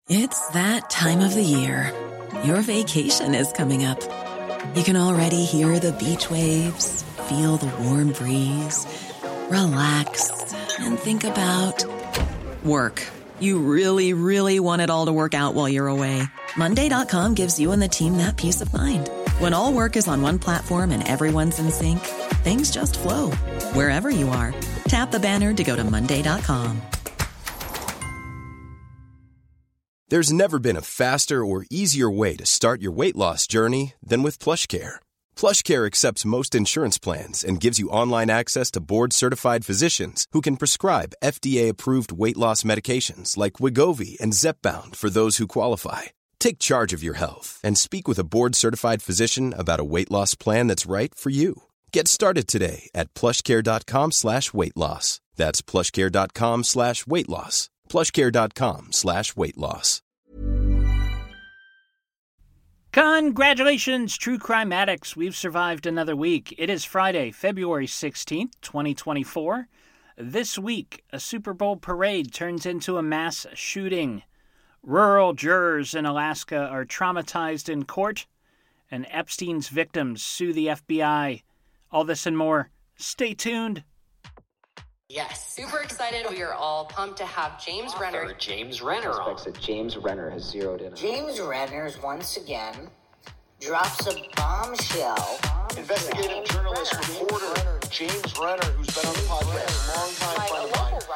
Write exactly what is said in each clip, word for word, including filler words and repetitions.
It's that time of the year. Your vacation is coming up. You can already hear the beach waves, feel the warm breeze, relax, and think about work. You really, really want it all to work out while you're away. Monday dot com gives you and the team that peace of mind. When all work is on one platform and everyone's in sync, things just flow. Wherever you are, tap the banner to go to Monday dot com. There's never been a faster or easier way to start your weight loss journey than with PlushCare. PlushCare accepts most insurance plans and gives you online access to board-certified physicians who can prescribe F D A-approved weight loss medications like Wegovy and Zepbound for those who qualify. Take charge of your health and speak with a board-certified physician about a weight loss plan that's right for you. Get started today at plushcare.com slash weight loss. That's plushcare.com slash weight loss. plushcare.com slash weight loss. Congratulations, True Crime Addicts. We've survived another week. It is Friday, February sixteenth, twenty twenty-four. This week, a Super Bowl parade turns into a mass shooting. Rural jurors in Alaska are traumatized in court, and Epstein's victims sue the F B I. All this and more. Stay tuned. Yes, super excited. We are all pumped to have James Author Renner. James Renner on. That James Renner has zeroed in on. James Renner once again drops a bombshell. Investigative journalist, reporter James Renner, who's been on the podcast, longtime friend of mine.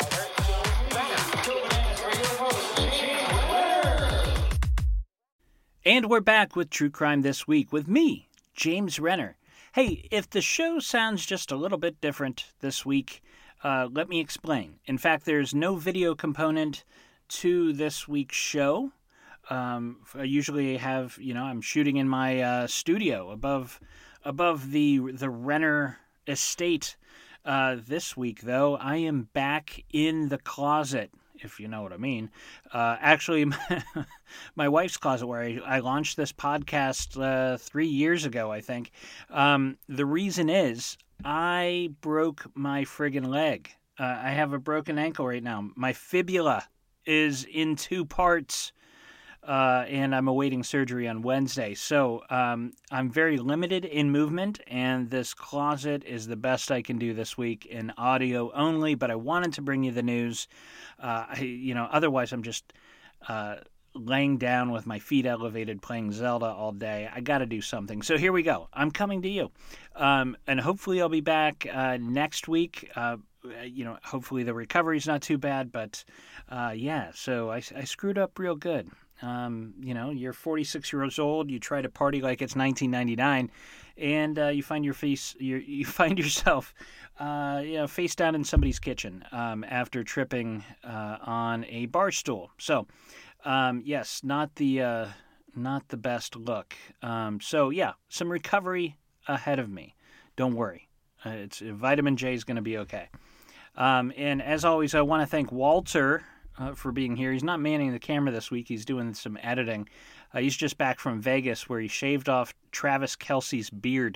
And we're back with True Crime This Week with me, James Renner. Hey, if the show sounds just a little bit different this week, Uh, let me explain. In fact, there's no video component to this week's show. Um, I usually have, you know, I'm shooting in my uh, studio above above the the Renner estate. Uh, this week, though, I am back in the closet, if you know what I mean. Uh, actually, my, my wife's closet, where I, I launched this podcast uh, three years ago, I think. Um, the reason is, I broke my friggin' leg. Uh, I have a broken ankle right now. My fibula is in two parts, uh, and I'm awaiting surgery on Wednesday. So um, I'm very limited in movement, and this closet is the best I can do this week in audio only. But I wanted to bring you the news. Uh, I, you know, otherwise I'm just uh, laying down with my feet elevated playing Zelda all day. I got to do something. So here we go. I'm coming to you. Um, and hopefully I'll be back uh, next week. Uh, you know, hopefully the recovery's not too bad. But uh, yeah, so I, I screwed up real good. Um, you know, you're forty-six years old. You try to party like it's nineteen ninety-nine, and uh, you find your face. You you find yourself, uh, you know, face down in somebody's kitchen um, after tripping uh, on a bar stool. So. Um, yes, not the uh, not the best look. Um, so yeah, some recovery ahead of me. Don't worry, uh, it's vitamin J is going to be okay. Um, and as always, I want to thank Walter uh, for being here. He's not manning the camera this week. He's doing some editing. Uh, he's just back from Vegas, where he shaved off Travis Kelce's beard.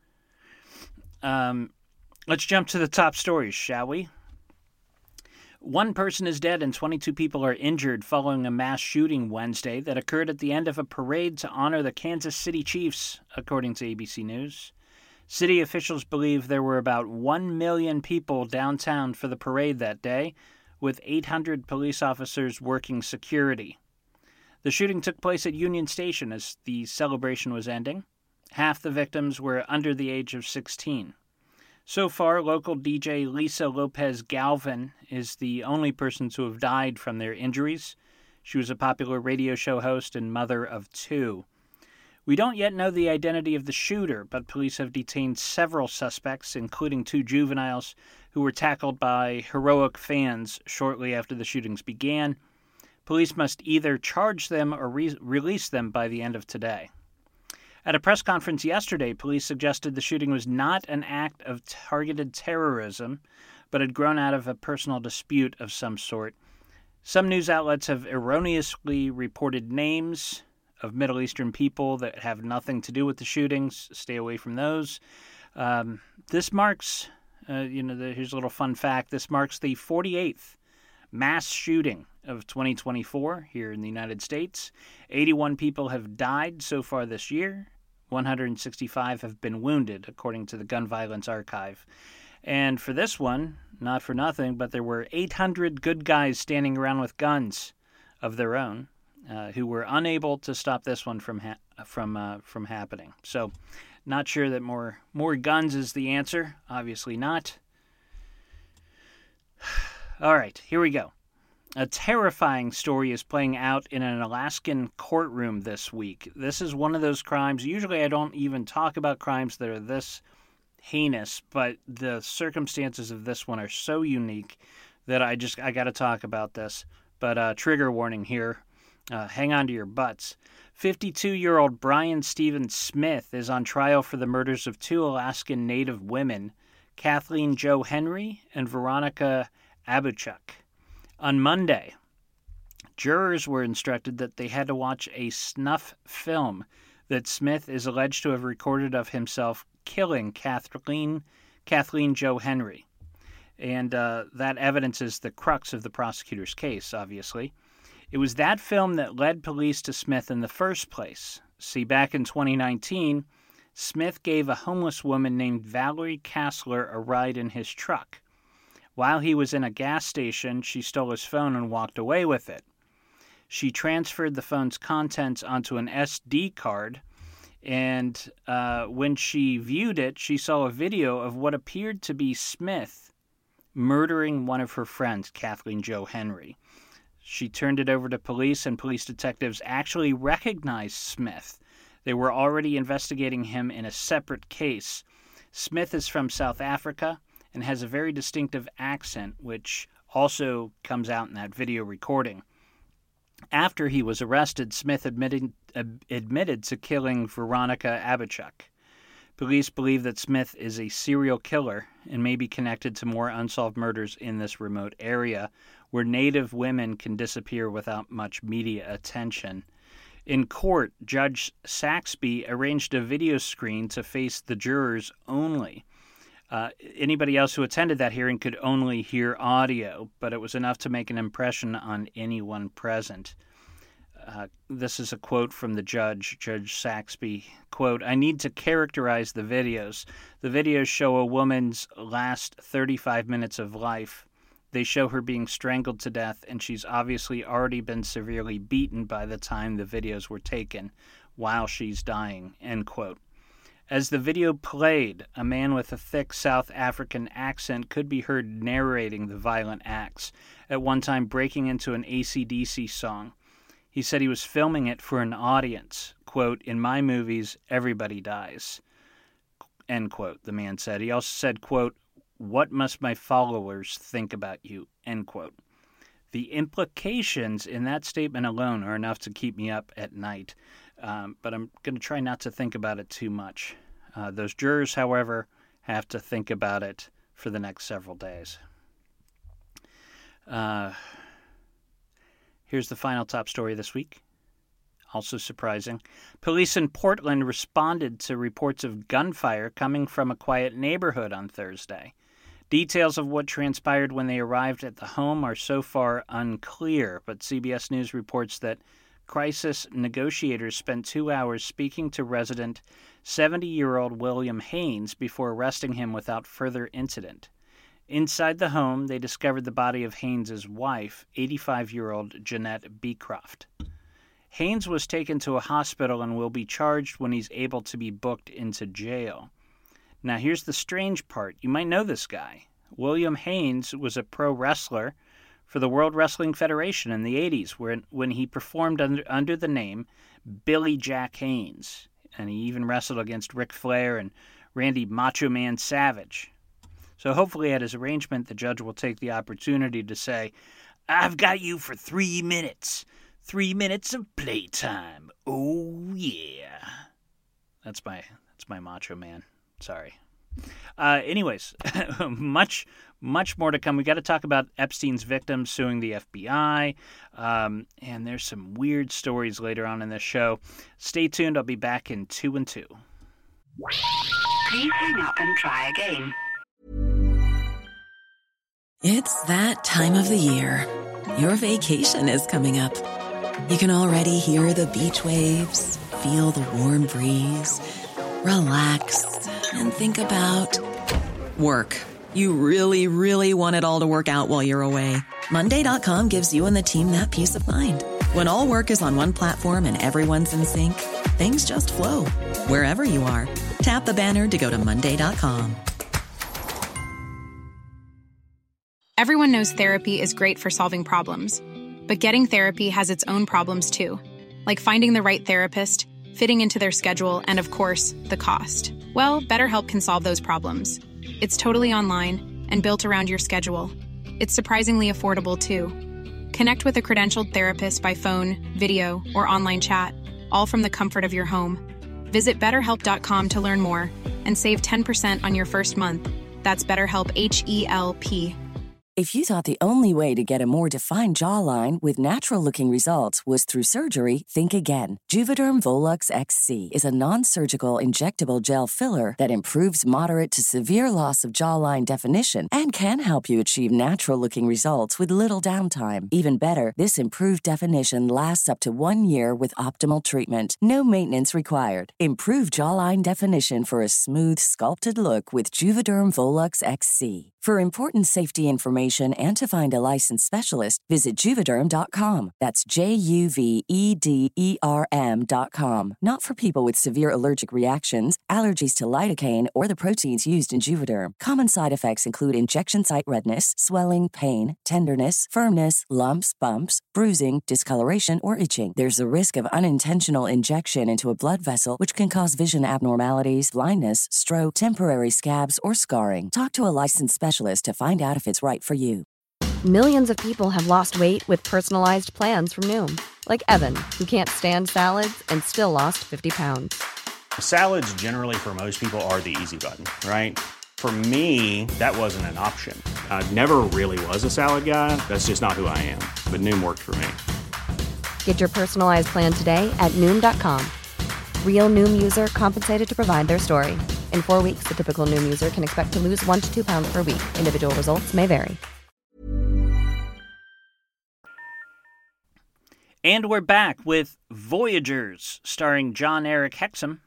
Um, let's jump to the top stories, shall we? One person is dead and twenty-two people are injured following a mass shooting Wednesday that occurred at the end of a parade to honor the Kansas City Chiefs, according to A B C News. City officials believe there were about one million people downtown for the parade that day, with eight hundred police officers working security. The shooting took place at Union Station as the celebration was ending. Half the victims were under the age of sixteen. So far, local D J Lisa Lopez Galvin is the only person to have died from their injuries. She was a popular radio show host and mother of two. We don't yet know the identity of the shooter, but police have detained several suspects, including two juveniles who were tackled by heroic fans shortly after the shootings began. Police must either charge them or re- release them by the end of today. At a press conference yesterday, police suggested the shooting was not an act of targeted terrorism, but had grown out of a personal dispute of some sort. Some news outlets have erroneously reported names of Middle Eastern people that have nothing to do with the shootings. Stay away from those. Um, this marks, uh, you know, the, here's a little fun fact. This marks the forty-eighth mass shooting of twenty twenty-four here in the United States. eighty-one people have died so far this year. one hundred sixty-five have been wounded, according to the Gun Violence Archive. And for this one, not for nothing, but there were eight hundred good guys standing around with guns of their own uh, who were unable to stop this one from ha- from uh, from happening. So, not sure that more more guns is the answer. Obviously not. All right, here we go. A terrifying story is playing out in an Alaskan courtroom this week. This is one of those crimes. Usually I don't even talk about crimes that are this heinous, but the circumstances of this one are so unique that I just, I got to talk about this. But uh, trigger warning here. Uh, hang on to your butts. fifty-two-year-old Brian Stephen Smith is on trial for the murders of two Alaskan Native women, Kathleen Jo Henry and Veronica Abuchuk. On Monday, jurors were instructed that they had to watch a snuff film that Smith is alleged to have recorded of himself killing Kathleen, Kathleen Jo Henry. And uh, that evidence is the crux of the prosecutor's case, obviously. It was that film that led police to Smith in the first place. See, back in twenty nineteen, Smith gave a homeless woman named Valerie Kassler a ride in his truck. While he was in a gas station, she stole his phone and walked away with it. She transferred the phone's contents onto an S D card, and uh, when she viewed it, she saw a video of what appeared to be Smith murdering one of her friends, Kathleen Jo Henry. She turned it over to police, and police detectives actually recognized Smith. They were already investigating him in a separate case. Smith is from South Africa and has a very distinctive accent, which also comes out in that video recording. After he was arrested, Smith admitted, uh, admitted to killing Veronica Abuchuk. Police believe that Smith is a serial killer and may be connected to more unsolved murders in this remote area, where Native women can disappear without much media attention. In court, Judge Saxby arranged a video screen to face the jurors only. Uh, anybody else who attended that hearing could only hear audio, but it was enough to make an impression on anyone present. Uh, this is a quote from the judge, Judge Saxby. Quote, "I need to characterize the videos. The videos show a woman's last thirty-five minutes of life. They show her being strangled to death, and she's obviously already been severely beaten by the time the videos were taken, while she's dying," end quote. As the video played, a man with a thick South African accent could be heard narrating the violent acts, at one time breaking into an A C D C song. He said he was filming it for an audience. Quote, "In my movies, everybody dies," end quote, the man said. He also said, quote, "What must my followers think about you," end quote. The implications in that statement alone are enough to keep me up at night. Um, but I'm going to try not to think about it too much. Uh, those jurors, however, have to think about it for the next several days. Uh, here's the final top story this week. Also surprising. Police in Portland responded to reports of gunfire coming from a quiet neighborhood on Thursday. Details of what transpired when they arrived at the home are so far unclear, but C B S News reports that crisis negotiators spent two hours speaking to resident seventy-year-old William Haynes before arresting him without further incident. Inside the home, they discovered the body of Haynes' wife, eighty-five-year-old Jeanette Beecroft. Haynes was taken to a hospital and will be charged when he's able to be booked into jail. Now, here's the strange part. You might know this guy. William Haynes was a pro wrestler for the World Wrestling Federation in the eighties, where, when he performed under, under the name Billy Jack Haynes. And he even wrestled against Ric Flair and Randy Macho Man Savage. So hopefully at his arraignment, the judge will take the opportunity to say, "I've got you for three minutes. Three minutes of playtime. Oh, yeah." That's my, that's my Macho Man. Sorry. Uh, anyways, much, much more to come. We got to talk about Epstein's victims suing the F B I, um, and there's some weird stories later on in this show. Stay tuned. I'll be back in two and two. Please hang up and try again. It's that time of the year. Your vacation is coming up. You can already hear the beach waves, feel the warm breeze, relax, and think about work. You really, really want it all to work out while you're away. Monday dot com gives you and the team that peace of mind. When all work is on one platform and everyone's in sync, things just flow. Wherever you are, tap the banner to go to Monday dot com. Everyone knows therapy is great for solving problems, but getting therapy has its own problems too, like finding the right therapist, fitting into their schedule, and of course, the cost. Well, BetterHelp can solve those problems. It's totally online and built around your schedule. It's surprisingly affordable too. Connect with a credentialed therapist by phone, video, or online chat, all from the comfort of your home. Visit better help dot com to learn more and save ten percent on your first month. That's BetterHelp, H E L P. If you thought the only way to get a more defined jawline with natural-looking results was through surgery, think again. Juvederm Volux X C is a non-surgical injectable gel filler that improves moderate to severe loss of jawline definition and can help you achieve natural-looking results with little downtime. Even better, this improved definition lasts up to one year with optimal treatment. No maintenance required. Improve jawline definition for a smooth, sculpted look with Juvederm Volux X C. For important safety information and to find a licensed specialist, visit Juvederm dot com. That's J U V E D E R M dot com. Not for people with severe allergic reactions, allergies to lidocaine, or the proteins used in Juvederm. Common side effects include injection site redness, swelling, pain, tenderness, firmness, lumps, bumps, bruising, discoloration, or itching. There's a risk of unintentional injection into a blood vessel, which can cause vision abnormalities, blindness, stroke, temporary scabs, or scarring. Talk to a licensed specialist to find out if it's right for you. Millions of people have lost weight with personalized plans from Noom. Like Evan, who can't stand salads and still lost fifty pounds. Salads generally for most people are the easy button, right? For me, that wasn't an option. I never really was a salad guy. That's just not who I am. But Noom worked for me. Get your personalized plan today at Noom dot com. Real Noom user compensated to provide their story. In four weeks, the typical Noom user can expect to lose one to two pounds per week. Individual results may vary. And we're back with Voyagers, starring John Eric Hexum.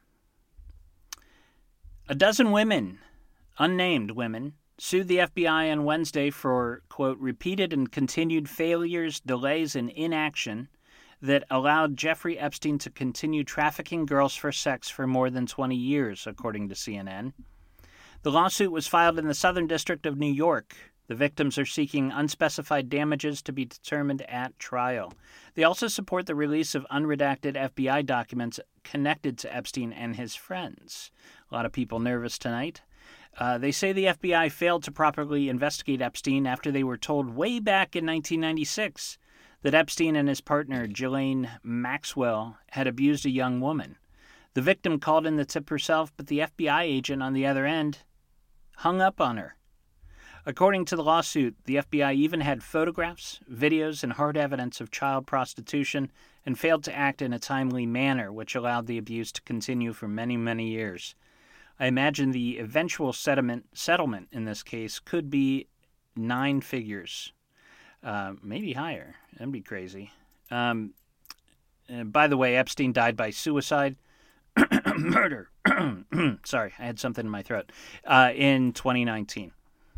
A dozen women, unnamed women, sued the F B I on Wednesday for, quote, repeated and continued failures, delays, and inaction that allowed Jeffrey Epstein to continue trafficking girls for sex for more than twenty years, according to C N N. The lawsuit was filed in the Southern District of New York. The victims are seeking unspecified damages to be determined at trial. They also support the release of unredacted F B I documents connected to Epstein and his friends. A lot of people nervous tonight. Uh, they say the F B I failed to properly investigate Epstein after they were told way back in nineteen ninety-six that Epstein and his partner, Ghislaine Maxwell, had abused a young woman. The victim called in the tip herself, but the F B I agent on the other end hung up on her. According to the lawsuit, the F B I even had photographs, videos, and hard evidence of child prostitution and failed to act in a timely manner, which allowed the abuse to continue for many, many years. I imagine the eventual settlement, settlement in this case could be nine figures. Uh, maybe higher. That'd be crazy. Um, and by the way, Epstein died by suicide. Murder. Sorry, I had something in my throat. Uh, in twenty nineteen.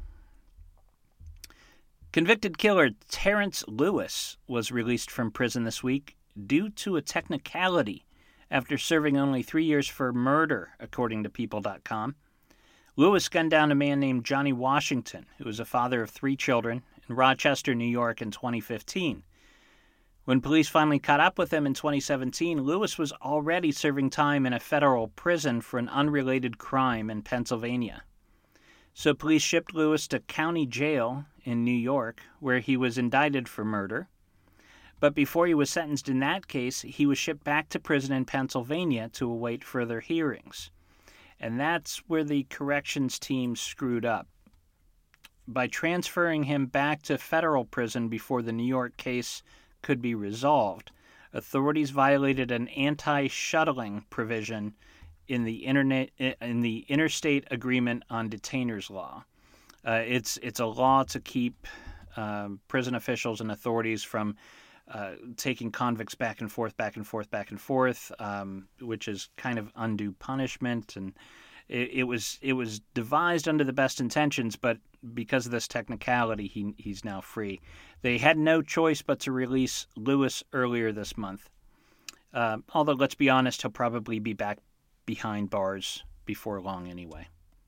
Convicted killer Terrence Lewis was released from prison this week due to a technicality after serving only three years for murder, according to People dot com. Lewis gunned down a man named Johnny Washington, who was a father of three children, in Rochester, New York in twenty fifteen. When police finally caught up with him in twenty seventeen, Lewis was already serving time in a federal prison for an unrelated crime in Pennsylvania. So police shipped Lewis to county jail in New York, where he was indicted for murder. But before he was sentenced in that case, he was shipped back to prison in Pennsylvania to await further hearings. And that's where the corrections team screwed up. By transferring him back to federal prison before the New York case could be resolved, authorities violated an anti-shuttling provision in the internet in the Interstate Agreement on Detainers Law. Uh, it's it's a law to keep um, prison officials and authorities from uh, taking convicts back and forth, back and forth, back and forth, um, which is kind of undue punishment. And it, it was it was devised under the best intentions, but because of this technicality, he he's now free. They had no choice but to release Lewis earlier this month. Uh, although, let's be honest, he'll probably be back behind bars before long anyway.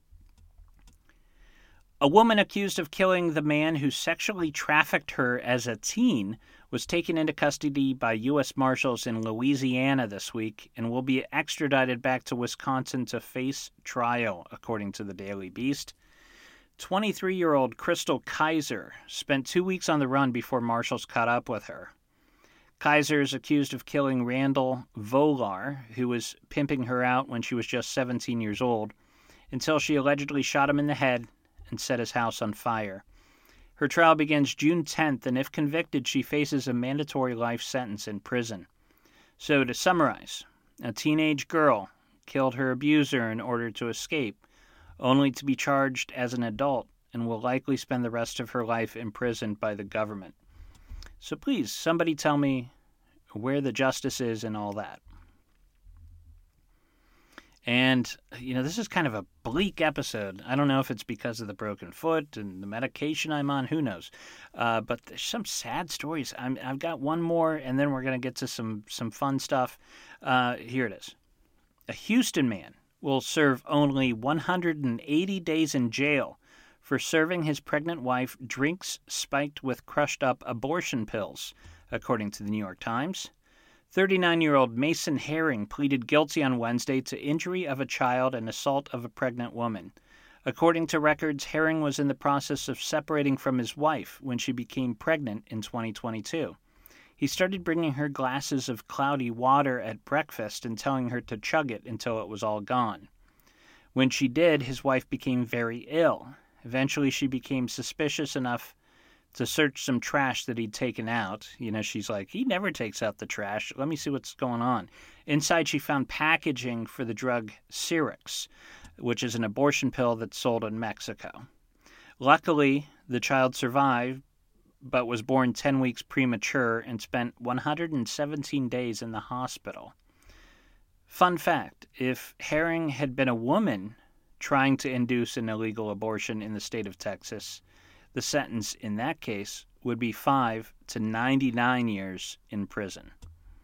A woman accused of killing the man who sexually trafficked her as a teen was taken into custody by U S Marshals in Louisiana this week and will be extradited back to Wisconsin to face trial, according to the Daily Beast. twenty-three-year-old Crystal Kaiser spent two weeks on the run before marshals caught up with her. Kaiser is accused of killing Randall Volar, who was pimping her out when she was just seventeen years old, until she allegedly shot him in the head and set his house on fire. Her trial begins June tenth, and if convicted, she faces a mandatory life sentence in prison. So, to summarize, a teenage girl killed her abuser in order to escape, only to be charged as an adult and will likely spend the rest of her life imprisoned by the government. So please, somebody tell me where the justice is in all that. And, you know, this is kind of a bleak episode. I don't know if it's because of the broken foot and the medication I'm on. Who knows? Uh, but there's some sad stories. I'm, I've got one more, and then we're going to get to some, some fun stuff. Uh, here it is. A Houston man will serve only one hundred eighty days in jail for serving his pregnant wife drinks spiked with crushed-up abortion pills, according to the New York Times. thirty-nine-year-old Mason Herring pleaded guilty on Wednesday to injury of a child and assault of a pregnant woman. According to records, Herring was in the process of separating from his wife when she became pregnant in twenty twenty-two. He started bringing her glasses of cloudy water at breakfast and telling her to chug it until it was all gone. When she did, his wife became very ill. Eventually, she became suspicious enough to search some trash that he'd taken out. You know, she's like, he never takes out the trash. Let me see what's going on. Inside, she found packaging for the drug Syrinx, which is an abortion pill that's sold in Mexico. Luckily, the child survived, but was born ten weeks premature and spent one hundred seventeen days in the hospital. Fun fact, if Herring had been a woman trying to induce an illegal abortion in the state of Texas, the sentence in that case would be five to ninety-nine years in prison.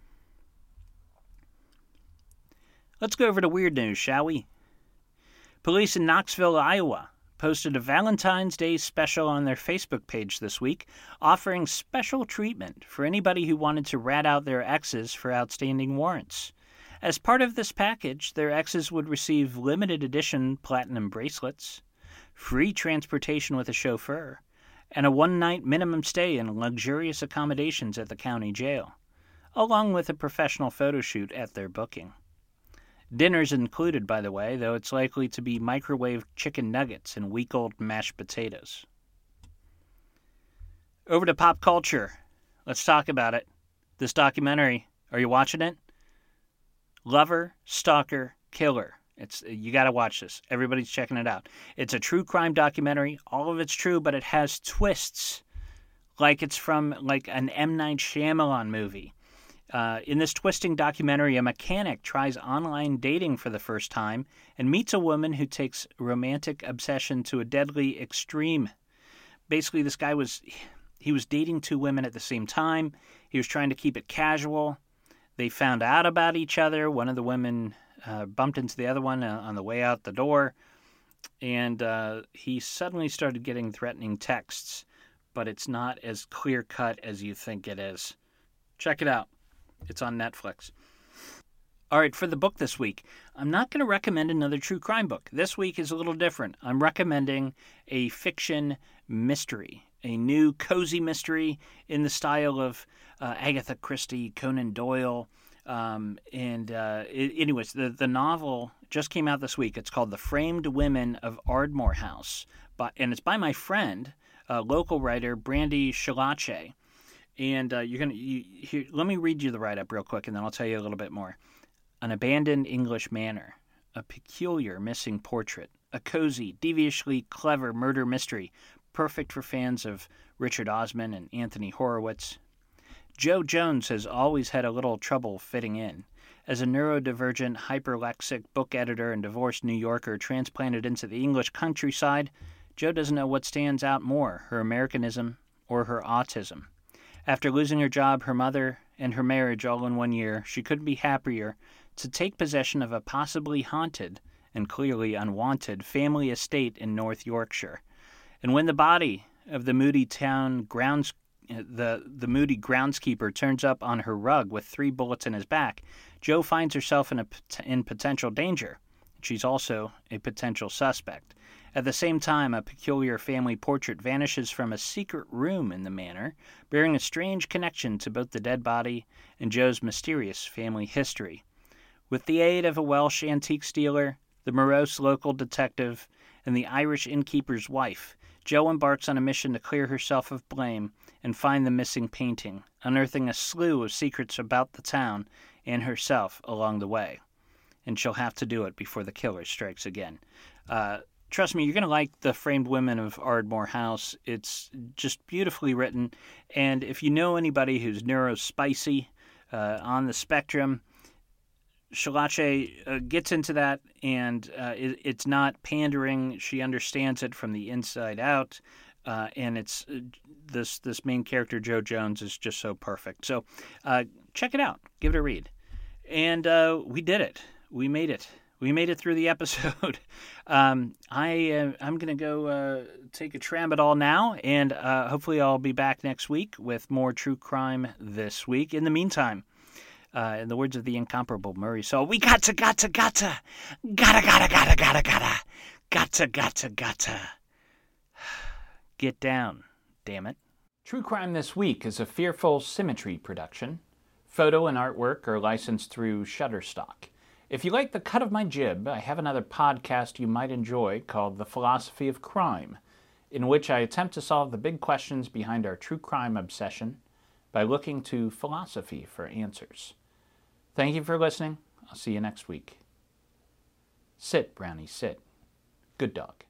Let's go over to weird news, shall we? Police in Knoxville, Iowa, posted a Valentine's Day special on their Facebook page this week, offering special treatment for anybody who wanted to rat out their exes for outstanding warrants. As part of this package, their exes would receive limited edition platinum bracelets, free transportation with a chauffeur, and a one-night minimum stay in luxurious accommodations at the county jail, along with a professional photo shoot at their booking. Dinner's included, by the way, though it's likely to be microwaved chicken nuggets and week-old mashed potatoes. Over to pop culture. Let's talk about it. This documentary, are you watching it? Lover, Stalker, Killer. It's you got to watch this. Everybody's checking it out. It's a true crime documentary. All of it's true, but it has twists, like it's from like an M. Night Shyamalan movie. Uh, in this twisting documentary, a mechanic tries online dating for the first time and meets a woman who takes romantic obsession to a deadly extreme. Basically, this guy was he was dating two women at the same time. He was trying to keep it casual. They found out about each other. One of the women uh, bumped into the other one uh, on the way out the door, and uh, he suddenly started getting threatening texts, but it's not as clear-cut as you think it is. Check it out. It's on Netflix. All right, for the book this week, I'm not going to recommend another true crime book. This week is a little different. I'm recommending a fiction mystery, a new cozy mystery in the style of uh, Agatha Christie, Conan Doyle. Um, and uh, it, anyways, the, the novel just came out this week. It's called The Framed Women of Ardmore House, by, and it's by my friend, uh, local writer Brandy Shalache. And uh, you're gonna you, here, let me read you the write-up real quick, and then I'll tell you a little bit more. An abandoned English manor, a peculiar missing portrait, a cozy, deviously clever murder mystery, perfect for fans of Richard Osman and Anthony Horowitz. Jo Jones has always had a little trouble fitting in. As a neurodivergent, hyperlexic book editor and divorced New Yorker transplanted into the English countryside, Jo doesn't know what stands out more, her Americanism or her autism. After losing her job, her mother, and her marriage all in one year, she couldn't be happier to take possession of a possibly haunted and clearly unwanted family estate in North Yorkshire. And when the body of the moody town grounds the the moody groundskeeper turns up on her rug with three bullets in his back, Jo finds herself in a in potential danger. She's also a potential suspect. At the same time, a peculiar family portrait vanishes from a secret room in the manor, bearing a strange connection to both the dead body and Jo's mysterious family history. With the aid of a Welsh antique dealer, the morose local detective, and the Irish innkeeper's wife, Jo embarks on a mission to clear herself of blame and find the missing painting, unearthing a slew of secrets about the town and herself along the way. And she'll have to do it before the killer strikes again. Uh, trust me, you're going to like The Framed Women of Ardmore House. It's just beautifully written. And if you know anybody who's neurospicy uh, on the spectrum, Shalache uh, gets into that, and uh, it, it's not pandering. She understands it from the inside out, uh, and it's uh, this this main character, Jo Jones, is just so perfect. So uh, check it out. Give it a read. And uh, we did it. We made it. We made it through the episode. um, I, uh, I'm going to go uh, take a tramadol now, and uh, hopefully I'll be back next week with more true crime this week. In the meantime, Uh, in the words of the incomparable Murray Saul, we gotta, gotta, gotta, gotta, gotta, gotta, gotta, gotta, gotta, gotta, gotta. Get down, damn it. True Crime This Week is a Fearful Symmetry production. Photo and artwork are licensed through Shutterstock. If you like the cut of my jib, I have another podcast you might enjoy called The Philosophy of Crime, in which I attempt to solve the big questions behind our true crime obsession by looking to philosophy for answers. Thank you for listening. I'll see you next week. Sit, Brownie, sit. Good dog.